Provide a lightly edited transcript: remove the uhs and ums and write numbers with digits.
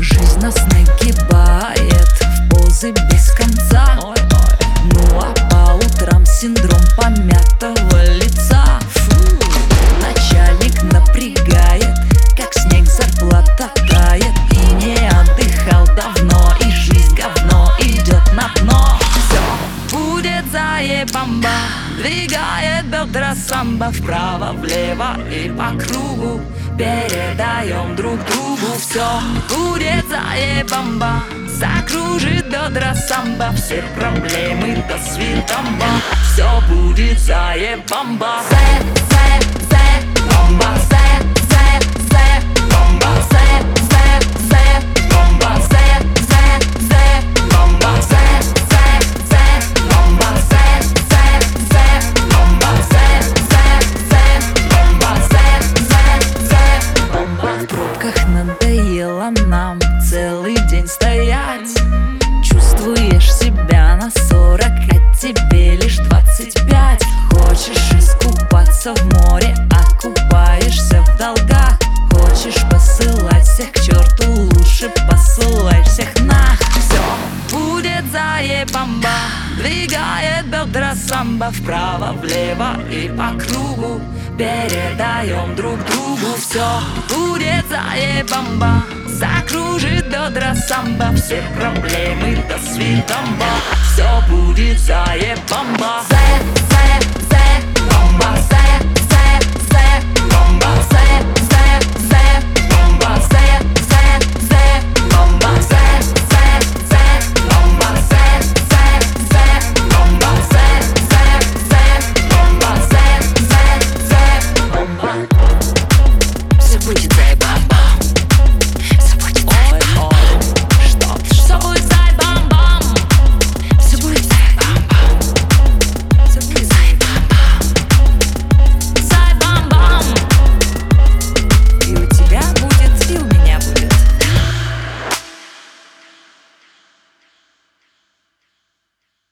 Жизнь нас нагибает в позы без конца. Ну а по утрам синдром помятого лица. Начальник напрягает, как снег зарплата тает. И не отдыхал давно, и жизнь говно идет на дно. Все будет заебамба, двигает бедра самбо вправо-влево и по кругу. Передаем друг другу. Все будет заебамба, закружит бедра самбо. Все проблемы до свидомба. Все будет заебамба. Бомба, бомба, бомба, в пробках надоело нам целый день стоять. Чувствуешь себя на 40, а тебе лишь 25. Хочешь искупаться в море, а купаешься в долгах. Хочешь посылать всех к черту, лучше посылай всех нах. Все будет заебамба, двигает бедра самбо вправо-влево и по кругу. Передаем друг другу. Все будет заебамба, закружит бедра самбо. Все проблемы до свидомба. Все будет заебамба.